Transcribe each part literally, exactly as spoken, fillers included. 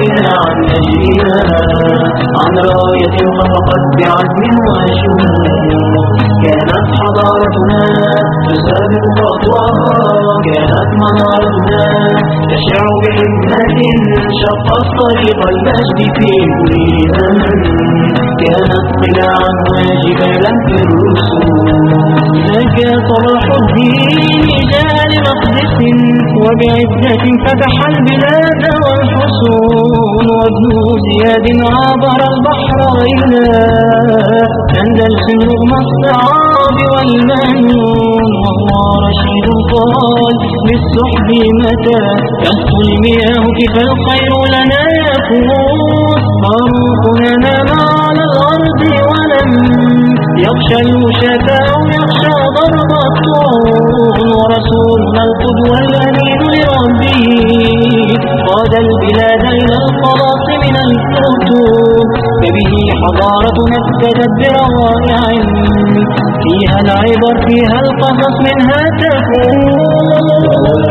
عن نجلها عن راية خفقت بعزم وشمول. كانت حضارتنا تسابق خطواها، كانت منارتنا تشع بحكمة شقت طريق المجد في كل زمن. كانت قلاعا وجبالا في الرسوم. نجا صلاح الدين جال مقدس وبعزة فتح البلاد والحصون. وابن زياد عبر البحر إلى أندلس رغم الصعاب والمنون. وهو رشيد قال بالصحب متى تسقو المياه كيف الخير لنا يكون. فاروقنا نام على الأرض ولم يخشى الوشاة أو يخشى ضرب الطول. ورسولنا القدوة الأمين لربه قاد البلاد إلى الخلاص من الفتون. فبه حضارتنا ابتدت بروائع فيها العبر فيها القصص منها تكون.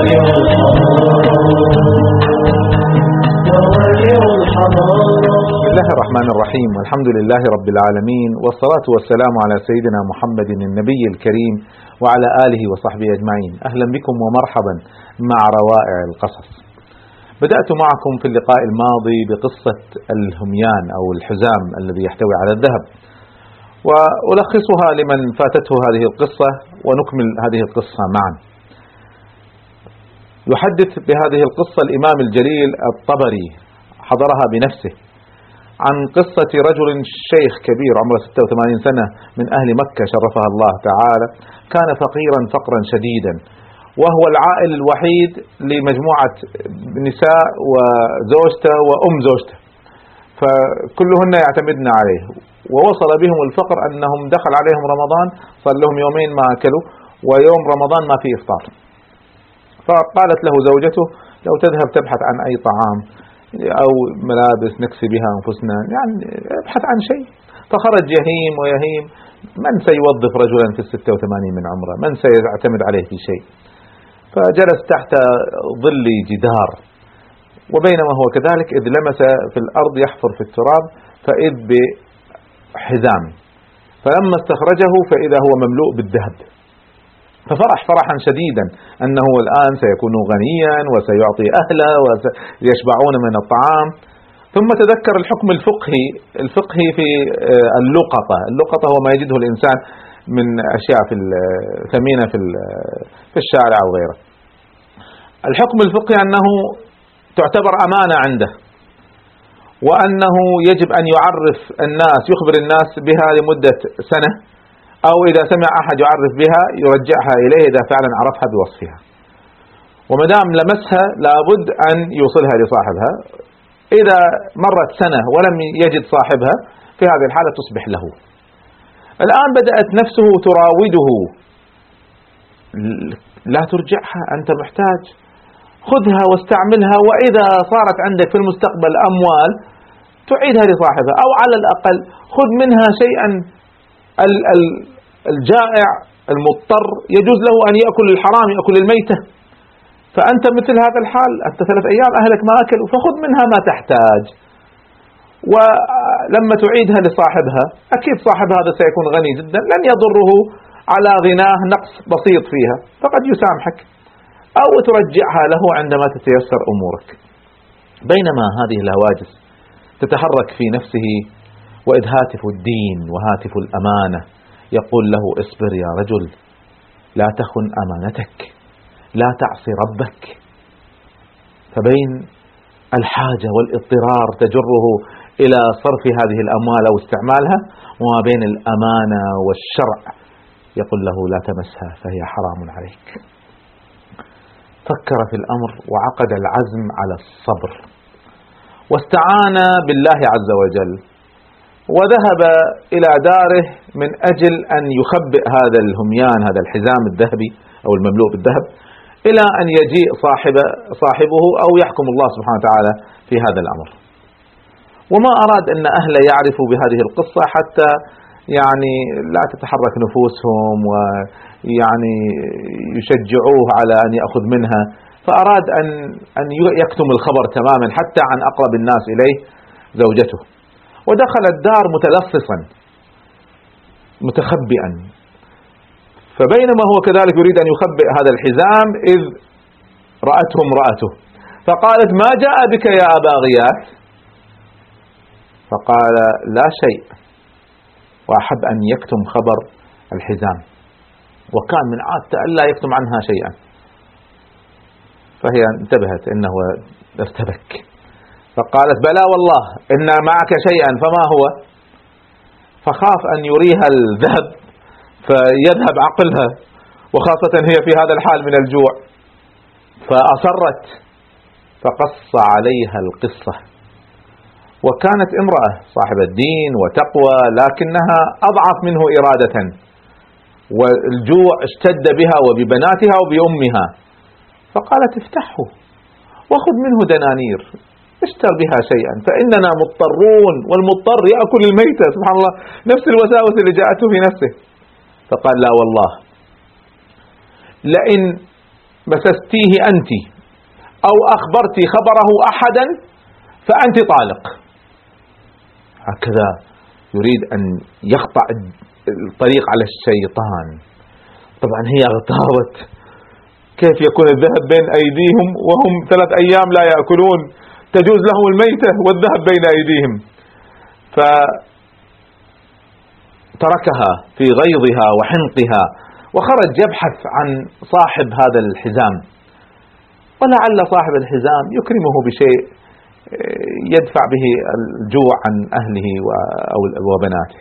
بسم الله الرحمن الرحيم، والحمد لله رب العالمين، والصلاة والسلام على سيدنا محمد النبي الكريم وعلى آله وصحبه أجمعين. أهلا بكم ومرحبا مع روائع القصص. بدأت معكم في اللقاء الماضي بقصة الهميان أو الحزام الذي يحتوي على الذهب، وألخصها لمن فاتته هذه القصة ونكمل هذه القصة معا. يحدث بهذه القصة الإمام الجليل الطبري، حضرها بنفسه، عن قصة رجل شيخ كبير عمره ستة وثمانين سنة من أهل مكة شرفها الله تعالى. كان فقيرا فقرا شديدا، وهو العائل الوحيد لمجموعة نساء وزوجته وأم زوجته، فكلهن يعتمدن عليه. ووصل بهم الفقر أنهم دخل عليهم رمضان، صار لهم يومين ما أكلوا، ويوم رمضان ما في إفطار. فقالت له زوجته: لو تذهب تبحث عن أي طعام أو ملابس نكسي بها أنفسنا، يعني ابحث عن شيء. فخرج يهيم ويهيم، من سيوظف رجلا في الستة وثمانين من عمره؟ من سيعتمد عليه في شيء؟ فجلس تحت ظل جدار، وبينما هو كذلك إذ لمس في الأرض يحفر في التراب فإذ بحزام، فلما استخرجه فإذا هو مملوء بالذهب. ففرح فرحا شديدا أنه الآن سيكون غنيا وسيعطي أهله وسيشبعون من الطعام. ثم تذكر الحكم الفقهي الفقهي في اللقطة. اللقطة هو ما يجده الإنسان من أشياء في ثمينة في في الشارع أو غيره. الحكم الفقهي أنه تعتبر أمانة عنده، وأنه يجب أن يعرف الناس، يخبر الناس بها لمدة سنة، أو إذا سمع أحد يعرف بها يرجعها إليه إذا فعلا عرفها بوصفها. ومدام لمسها لابد أن يوصلها لصاحبها. إذا مرت سنة ولم يجد صاحبها في هذه الحالة تصبح له. الآن بدأت نفسه تراوده: لا ترجعها، أنت محتاج، خذها واستعملها، وإذا صارت عندك في المستقبل أموال تعيدها لصاحبها، أو على الأقل خذ منها شيئا. الجائع المضطر يجوز له أن يأكل الحرام، يأكل الميتة، فأنت مثل هذا الحال، أنت ثلاث أيام أهلك ما أكلوا، فخذ منها ما تحتاج. ولما تعيدها لصاحبها أكيد صاحب هذا سيكون غني جدا، لن يضره على غناه نقص بسيط فيها، فقد يسامحك أو ترجعها له عندما تتيسر أمورك. بينما هذه الهواجس تتحرك في نفسه، وإذ هاتف الدين وهاتف الأمانة يقول له: اصبر يا رجل، لا تخن أمانتك، لا تعصي ربك. فبين الحاجة والاضطرار تجره إلى صرف هذه الأموال أو استعمالها، وما بين الأمانة والشرع يقول له: لا تمسها فهي حرام عليك. فكر في الأمر وعقد العزم على الصبر، واستعان بالله عز وجل، وذهب إلى داره من أجل أن يخبئ هذا الهميان، هذا الحزام الذهبي أو المملوء بالذهب، إلى أن يجيء صاحب صاحبه أو يحكم الله سبحانه وتعالى في هذا الأمر. وما أراد أن أهله يعرفوا بهذه القصة حتى يعني لا تتحرك نفوسهم ويعني يشجعوه على أن يأخذ منها، فأراد أن أن يكتم الخبر تماما حتى عن أقرب الناس إليه زوجته، ودخل الدار متلصصا متخبئا. فبينما هو كذلك يريد أن يخبئ هذا الحزام إذ رأته امرأته، فقالت: ما جاء بك يا أبا غياث؟ فقال: لا شيء، وأحب أن يكتم خبر الحزام، وكان من عادته ألا يكتم عنها شيئا. فهي انتبهت أنه ارتبك، فقالت: بلى والله إن معك شيئا، فما هو؟ فخاف أن يريها الذهب فيذهب عقلها، وخاصة هي في هذا الحال من الجوع، فأصرت، فقص عليها القصة. وكانت امرأة صاحبة دين وتقوى، لكنها أضعف منه إرادة، والجوع اشتد بها وببناتها وبأمها، فقالت: افتحه وخذ منه دنانير، اشتر بها شيئا، فإننا مضطرون، والمضطر يأكل الميتة. سبحان الله، نفس الوساوس اللي جاءته في نفسه. فقال: لا والله، لئن مسستيه أنت أو أخبرت خبره أحدا فأنت طالق. هكذا يريد أن يقطع الطريق على الشيطان. طبعا هي اغتابت، كيف يكون الذهب بين أيديهم وهم ثلاث أيام لا يأكلون، تجوز لهم الميتة والذهب بين أيديهم. فتركها في غيظها وحنقها، وخرج يبحث عن صاحب هذا الحزام، ولعل صاحب الحزام يكرمه بشيء يدفع به الجوع عن أهله وبناته.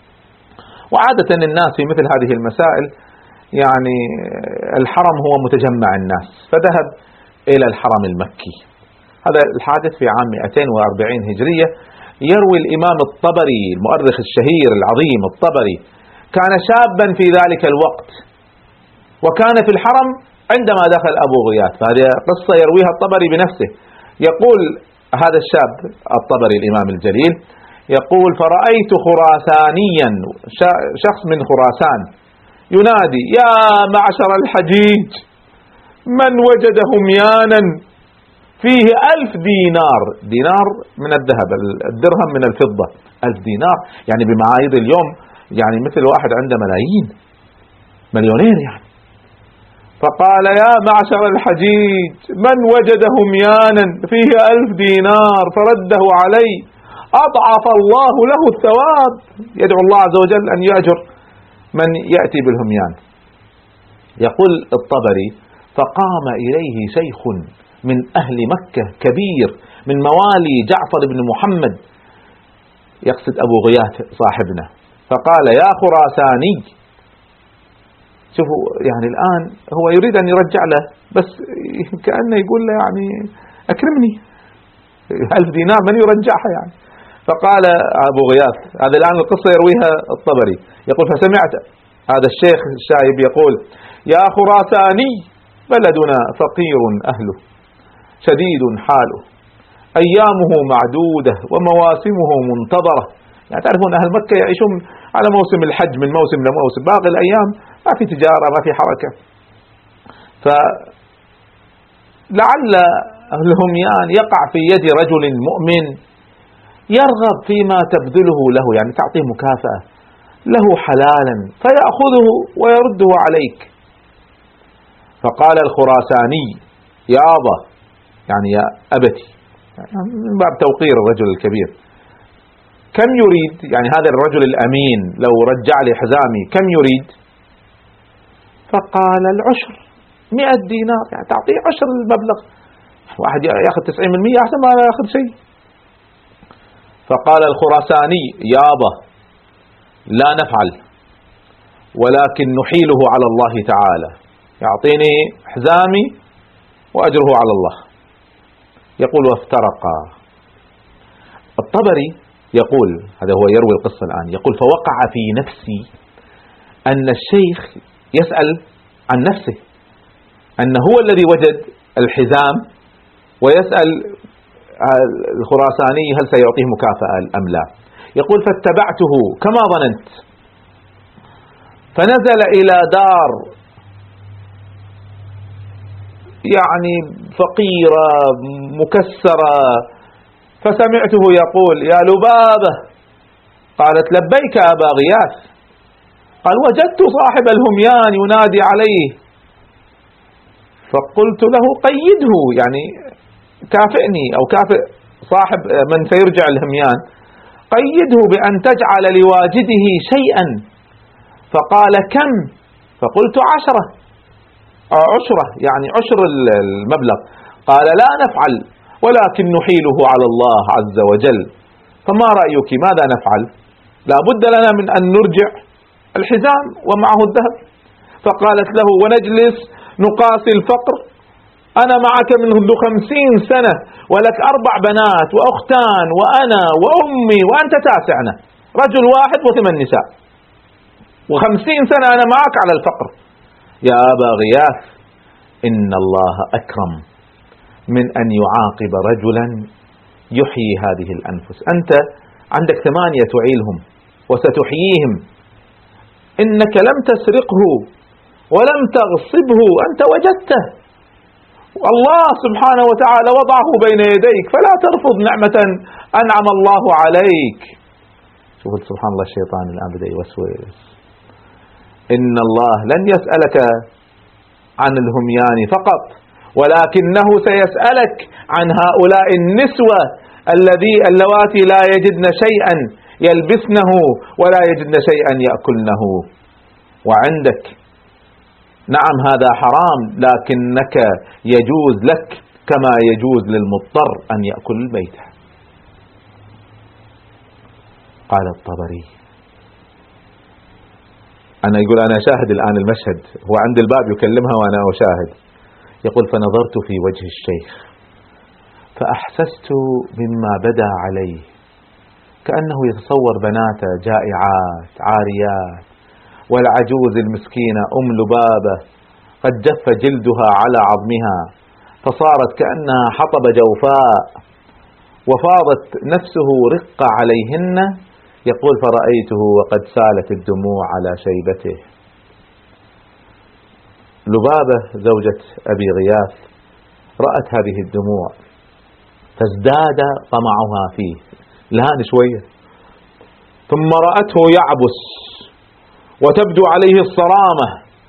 وعادة الناس في مثل هذه المسائل يعني الحرم هو متجمع الناس، فذهب إلى الحرم المكي. هذا الحادث في عام مئتين وأربعين هجرية. يروي الإمام الطبري المؤرخ الشهير العظيم الطبري: كان شابا في ذلك الوقت، وكان في الحرم عندما دخل أبو غياث. فهذه قصة يرويها الطبري بنفسه. يقول هذا الشاب الطبري الإمام الجليل، يقول: فرأيت خراسانيا، شخص من خراسان، ينادي: يا معشر الحجيج، من وجد هميانا فيه ألف دينار. دينار من الذهب، الدرهم من الفضة، ألف دينار يعني بمعايير اليوم يعني مثل واحد عنده ملايين، مليونير يعني. فقال: يا معشر الحجيج، من وجد هميانا فيه ألف دينار فرده علي أضعف الله له الثواب. يدعو الله عز وجل أن يأجر من يأتي بالهميان. يقول الطبري: فقام إليه شيخ من أهل مكة كبير من موالي جعفر بن محمد، يقصد أبو غياث صاحبنا، فقال: يا خراساني. شوفوا يعني الآن هو يريد أن يرجع له، بس كأنه يقول له يعني أكرمني، ألف دينار من يرجعها يعني. فقال أبو غياث، هذا الآن القصة يرويها الطبري، يقول: فسمعت هذا الشيخ الشايب يقول: يا خراساني، بلدنا فقير أهله، شديد حاله، أيامه معدودة ومواسمه منتظرة. يعني تعرفون أهل مكة يعيشون على موسم الحج من موسم لموسم، باقي الأيام ما في تجارة ما في حركة. فلعل الهميان يقع في يد رجل مؤمن يرغب فيما تبذله له، يعني تعطيه مكافأة له حلالا فيأخذه ويرده عليك. فقال الخراساني: يابا، يعني يا أبتي، من باب توقير الرجل الكبير، كم يريد؟ يعني هذا الرجل الأمين لو رجع لي حزامي كم يريد؟ فقال: العشر، مئة دينار، يعني تعطيه عشر المبلغ، واحد يأخذ تسعين بالمئة أحسن ما يأخذ شيء. فقال الخراساني: يابا، لا نفعل، ولكن نحيله على الله تعالى، يعطيني حزامي وأجره على الله. يقول: وافترقا. الطبري يقول، هذا هو يروي القصة الآن، يقول: فوقع في نفسي أن الشيخ يسأل عن نفسه، أن هو الذي وجد الحزام، ويسأل الخراساني هل سيعطيه مكافأة أم لا. يقول: فاتبعته كما ظننت، فنزل إلى دار يعني فقيرة مكسرة، فسمعته يقول: يا لبابة. قالت: لبيك أبا غياث. قال: وجدت صاحب الهميان ينادي عليه، فقلت له: قيده، يعني كافئني أو كافئ صاحب من سيرجع الهميان، قيده بأن تجعل لواجده شيئا. فقال: كم؟ فقلت: عشرة أو عشرة، يعني عشر المبلغ. قال: لا نفعل، ولكن نحيله على الله عز وجل. فما رأيك، ماذا نفعل؟ لا بد لنا من أن نرجع الحزام ومعه الذهب. فقالت له: ونجلس نقاسي الفقر؟ أنا معك منذ خمسين سنة ولك أربع بنات وأختان وأنا وأمي وأنت تاسعنا، رجل واحد وثمان نساء، وخمسين سنة أنا معك على الفقر. يا أبا غياث، إن الله أكرم من أن يعاقب رجلا يحيي هذه الأنفس. أنت عندك ثمانية تعيلهم وستحييهم، إنك لم تسرقه ولم تغصبه، أنت وجدته، الله سبحانه وتعالى وضعه بين يديك، فلا ترفض نعمة أنعم الله عليك. شوف سبحان الله، الشيطان الآن بدأ يوسوس. إن الله لن يسألك عن الهميان فقط، ولكنه سيسألك عن هؤلاء النسوة الذي اللواتي لا يجدن شيئا يلبسنه ولا يجدن شيئا يأكلنه. وعندك نعم هذا حرام، لكنك يجوز لك كما يجوز للمضطر أن يأكل الميتة. قال الطبري، أنا يقول أنا شاهد الآن المشهد، هو عند الباب يكلمها وأنا أشاهد. يقول: فنظرت في وجه الشيخ فأحسست مما بدا عليه، كأنه يتصور بناته جائعات عاريات، والعجوز المسكينة أم لبابة قد جف جلدها على عظمها فصارت كأنها حطب جوفاء، وفاضت نفسه رق عليهن. يقول: فرأيته وقد سالت الدموع على شيبته. لبابة زوجة أبي غياث رأت هذه الدموع فازداد طمعها فيه، لهان شوية، ثم رأته يعبس وتبدو عليه الصرامة،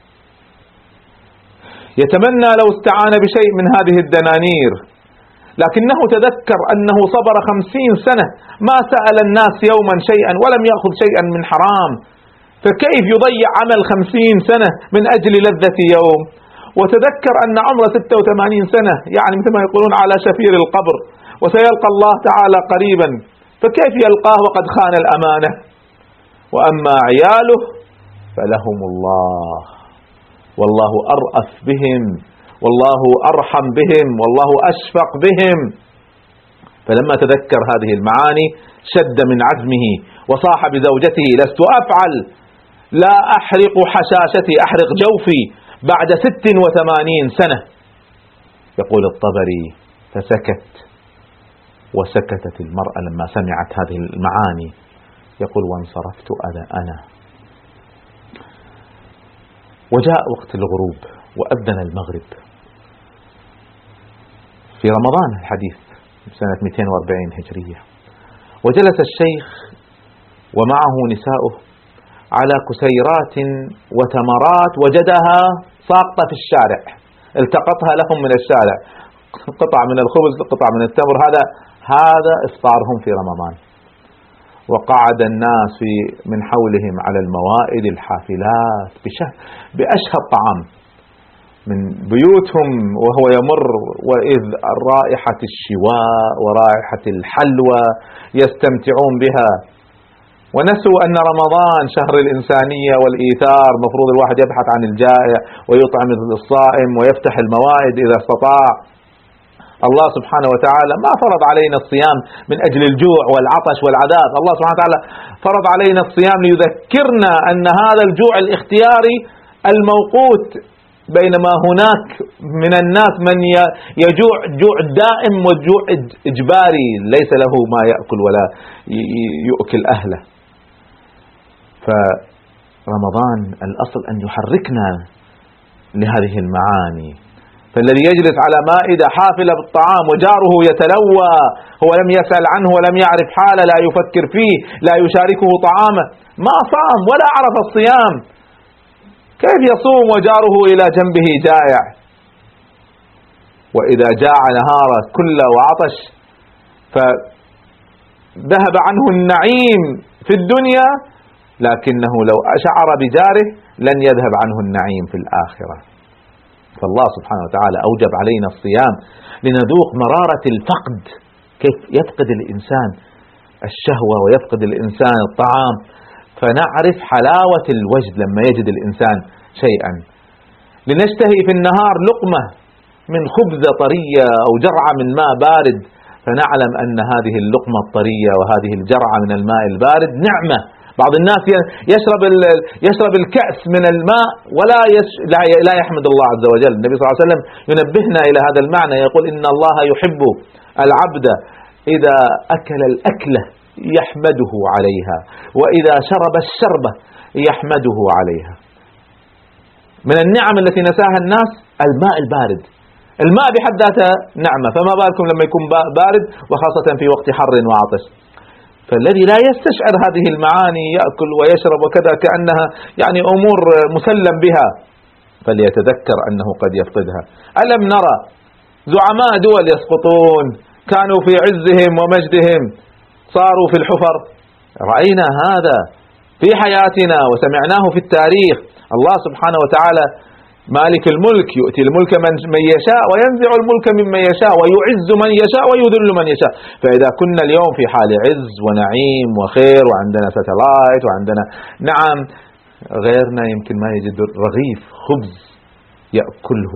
يتمنى لو استعان بشيء من هذه الدنانير، لكنه تذكر أنه صبر خمسين سنة ما سأل الناس يوما شيئا ولم يأخذ شيئا من حرام، فكيف يضيع عمل خمسين سنة من أجل لذة يوم؟ وتذكر أن عمره ستة وثمانين سنة، يعني مثل ما يقولون على شفير القبر، وسيلقى الله تعالى قريبا، فكيف يلقاه وقد خان الأمانة؟ وأما عياله فلهم الله، والله أرأف بهم، والله أرحم بهم، والله أشفق بهم. فلما تذكر هذه المعاني شد من عزمه وصاح بزوجته: لست أفعل، لا أحرق حشاشتي، أحرق جوفي بعد ست وثمانين سنة. يقول الطبري: فسكت، وسكتت المرأة لما سمعت هذه المعاني. يقول: وانصرفت أنا أنا وجاء وقت الغروب وأذن المغرب في رمضان، الحديث سنة مئتين وأربعين هجرية، وجلس الشيخ ومعه نساؤه على كسيرات وتمرات وجدها ساقطة في الشارع، التقطها لهم من الشارع، قطع من الخبز، قطع من التمر، هذا هذا إفطارهم في رمضان. وقعد الناس في من حولهم على الموائد الحافلات بأشهى الطعام من بيوتهم، وهو يمر وإذ رائحة الشواء ورائحة الحلوى يستمتعون بها. ونسوا أن رمضان شهر الإنسانية والإيثار، مفروض الواحد يبحث عن الجائع ويطعم الصائم ويفتح الموائد إذا استطاع. الله سبحانه وتعالى ما فرض علينا الصيام من أجل الجوع والعطش والعذاب، الله سبحانه وتعالى فرض علينا الصيام ليذكرنا أن هذا الجوع الاختياري الموقوت، بينما هناك من الناس من يجوع جوع دائم وجوع إجباري، ليس له ما يأكل ولا يؤكل أهله. فرمضان الأصل أن يحركنا لهذه المعاني، فالذي يجلس على مائدة حافلة بالطعام وجاره يتلوى، هو لم يسأل عنه ولم يعرف حاله، لا يفكر فيه، لا يشاركه طعامه، ما صام ولا عرف الصيام، كيف يصوم وجاره إلى جنبه جائع؟ وإذا جاع نهاره كله وعطش فذهب عنه النعيم في الدنيا، لكنه لو أشعر بجاره لن يذهب عنه النعيم في الآخرة. فالله سبحانه وتعالى أوجب علينا الصيام لنذوق مرارة الفقد، كيف يفقد الإنسان الشهوة ويفقد الإنسان الطعام، فنعرف حلاوة الوجد لما يجد الإنسان شيئا. لنشتهي في النهار لقمة من خبزة طرية أو جرعة من ماء بارد، فنعلم أن هذه اللقمة الطرية وهذه الجرعة من الماء البارد نعمة. بعض الناس يشرب يشرب الكأس من الماء ولا يش لا يحمد الله عز وجل. النبي صلى الله عليه وسلم ينبهنا إلى هذا المعنى، يقول إن الله يحب العبد إذا أكل الأكلة يحمده عليها، وإذا شرب الشربة يحمده عليها. من النعم التي نساها الناس الماء البارد، الماء بحد ذاته نعمة، فما بالكم لما يكون بارد وخاصة في وقت حر وعطش. فالذي لا يستشعر هذه المعاني يأكل ويشرب وكذا كأنها يعني أمور مسلم بها، فليتذكر أنه قد يفقدها. ألم نرى زعماء دول يسقطون، كانوا في عزهم ومجدهم صاروا في الحفر؟ رأينا هذا في حياتنا وسمعناه في التاريخ. الله سبحانه وتعالى مالك الملك يؤتي الملك من يشاء وينزع الملك ممن يشاء ويعز من يشاء ويذل من يشاء. فإذا كنا اليوم في حال عز ونعيم وخير وعندنا ساتلايت وعندنا نعم، غيرنا يمكن ما يجد رغيف خبز يأكله.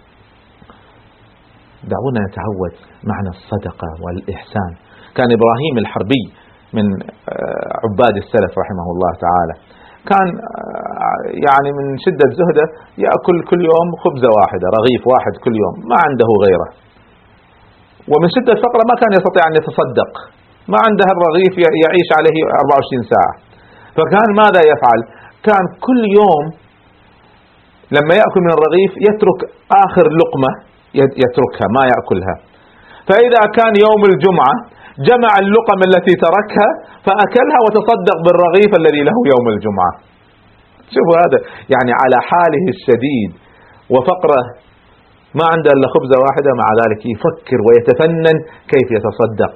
دعونا نتعود معنى الصدقة والإحسان. كان إبراهيم الحربي من عباد السلف رحمه الله تعالى، كان يعني من شدة زهده يأكل كل يوم خبزة واحدة، رغيف واحد كل يوم، ما عنده غيره. ومن شدة فقره ما كان يستطيع أن يتصدق، ما عنده الرغيف يعيش عليه أربعة وعشرين ساعة. فكان ماذا يفعل؟ كان كل يوم لما يأكل من الرغيف يترك آخر لقمة يتركها ما يأكلها، فإذا كان يوم الجمعة جمع اللقم التي تركها فأكلها وتصدق بالرغيف الذي له يوم الجمعة. شوفوا هذا يعني على حاله الشديد وفقره، ما عنده إلا خبزة واحدة، مع ذلك يفكر ويتفنن كيف يتصدق.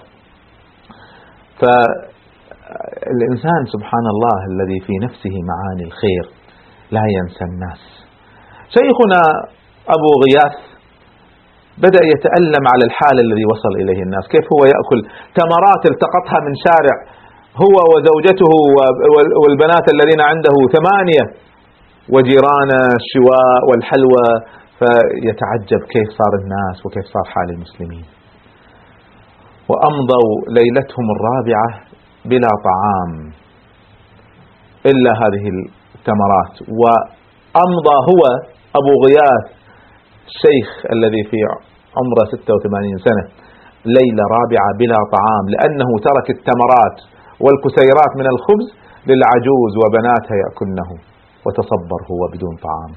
فالإنسان سبحان الله الذي في نفسه معاني الخير لا ينسى الناس. شيخنا أبو غياث بدأ يتألم على الحال الذي وصل إليه الناس، كيف هو يأكل تمرات التقطها من شارع هو وزوجته والبنات الذين عنده ثمانية وجيرانه الشواء والحلوى، فيتعجب كيف صار الناس وكيف صار حال المسلمين. وأمضوا ليلتهم الرابعة بلا طعام إلا هذه التمرات. وأمضى هو أبو غياث الشيخ الذي في عمره ستة وثمانين سنة ليلة رابعة بلا طعام، لأنه ترك التمرات والكسيرات من الخبز للعجوز وبناتها يأكلنه، وتصبر هو بدون طعام.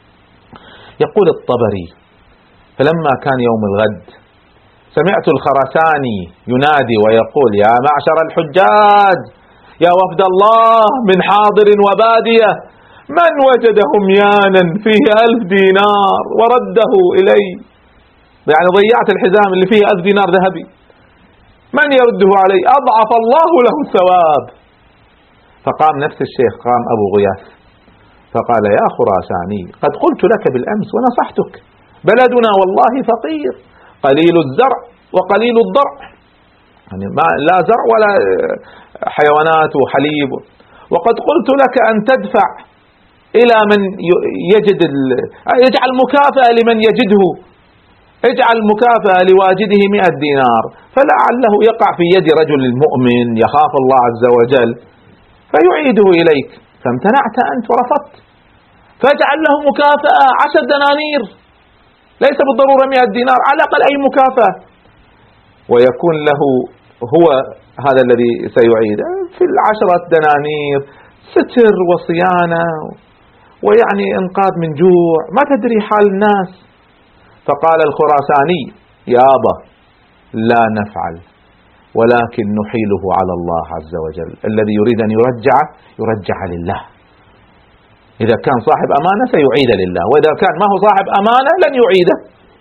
يقول الطبري: فلما كان يوم الغد سمعت الخرساني ينادي ويقول: يا معشر الحجاج، يا وفد الله من حاضر وبادية، من وجد هميانا فيه ألف دينار ورده إلي، يعني ضيعت الحزام اللي فيه ألف دينار ذهبي، من يرده علي؟ أضعف الله له الثواب. فقام نفس الشيخ، قام أبو غياث فقال: يا خراساني، قد قلت لك بالأمس ونصحتك، بلدنا والله فقير، قليل الزرع وقليل الضرع، يعني ما لا زرع ولا حيوانات وحليب، وقد قلت لك أن تدفع إلى من يجد يجعل مكافأة لمن يجده، اجعل مكافأة لواجده مئة دينار، فلعله يقع في يد رجل المؤمن يخاف الله عز وجل فيعيده إليك، فامتنعت أنت ورفضت، فاجعل له مكافأة عشر دنانير، ليس بالضرورة مئة دينار، على الأقل أي مكافأة، ويكون له هو هذا الذي سيعيد في العشرة دنانير ستر وصيانة ويعني إنقاذ من جوع، ما تدري حال الناس. فقال الخراساني: يابا لا نفعل، ولكن نحيله على الله عز وجل، الذي يريد أن يرجع يرجع لله. إذا كان صاحب أمانة سيعيد لله، وإذا كان ما هو صاحب أمانة لن يعيده.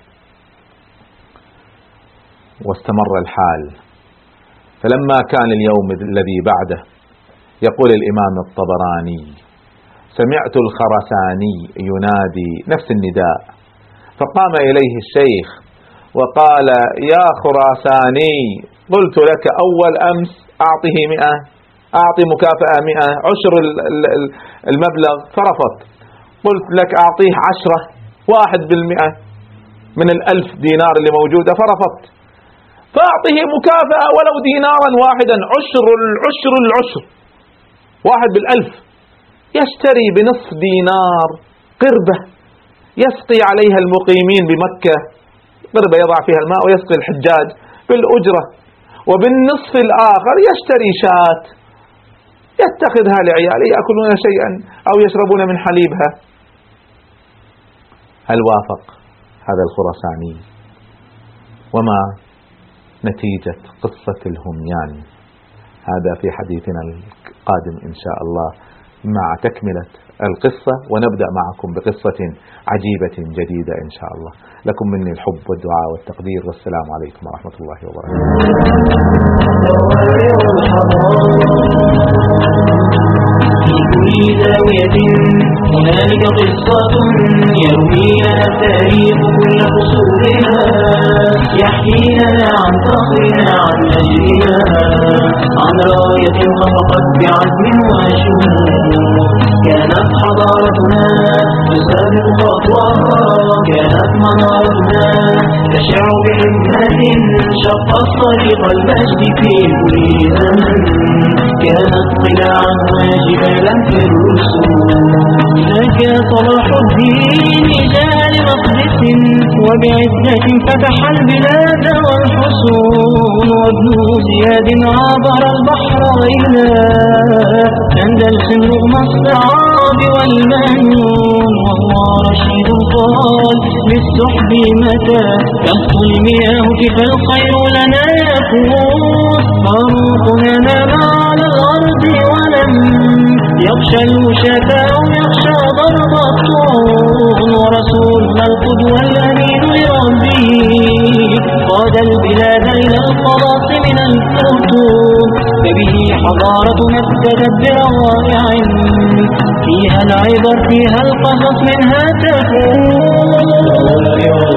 واستمر الحال. فلما كان اليوم الذي بعده يقول الإمام الطبراني: سمعت الخرساني ينادي نفس النداء، فقام إليه الشيخ وقال: يا خراساني، قلت لك أول أمس أعطه مئة، أعطي مكافأة مئة، عشر المبلغ، فرفضت. قلت لك أعطيه عشرة، واحد بالمئة من الألف دينار اللي موجودة، فرفضت. فأعطيه مكافأة ولو دينارا واحدا، عشر العشر العشر، واحد بالألف. يشتري بنصف دينار قربة يسقي عليها المقيمين بمكة، قربة يضع فيها الماء ويسقي الحجاج بالأجرة، وبالنصف الآخر يشتري شاة يتخذها لعياله يأكلون شيئا أو يشربون من حليبها. هل وافق هذا الخراساني؟ وما نتيجة قصة الهميان؟ هذا في حديثنا القادم إن شاء الله مع تكملة القصة، ونبدأ معكم بقصة عجيبة جديدة إن شاء الله. لكم مني الحب والدعاء والتقدير، والسلام عليكم ورحمة الله وبركاته. في كل زاوية هنالك قصة يروي لنا التاريخ كل فصولها، يحكي لنا عن فخرنا عن مجدنا، عن راية خفقت بعزم وشموخ. كانت حضارتنا تسابق خطوها، كانت منارتنا تشع بحكمة، شقت طريق المجد في كل زمن. كانت طلاعا وجبالا في الرسوم. نجا صلاح الدين جاء لمقدس، وبعزة فتح البلاد والحصون. وابن زياد عبر البحر إلى أندلس رغم الصعاب والمنون. وهو رشيد قال للسحب متى تخطو المياه فالخير لنا يكون. فاروقنا نام على الأرض ولم يخشى الوشاة أو يخشى ضرب الطول. ورسولنا القدوة الأمين لربه قاد البلاد إلى الخلاص من الفتون. فبه حضارتنا ابتدت بروائع، فيها العبر فيها القصص منها تكون.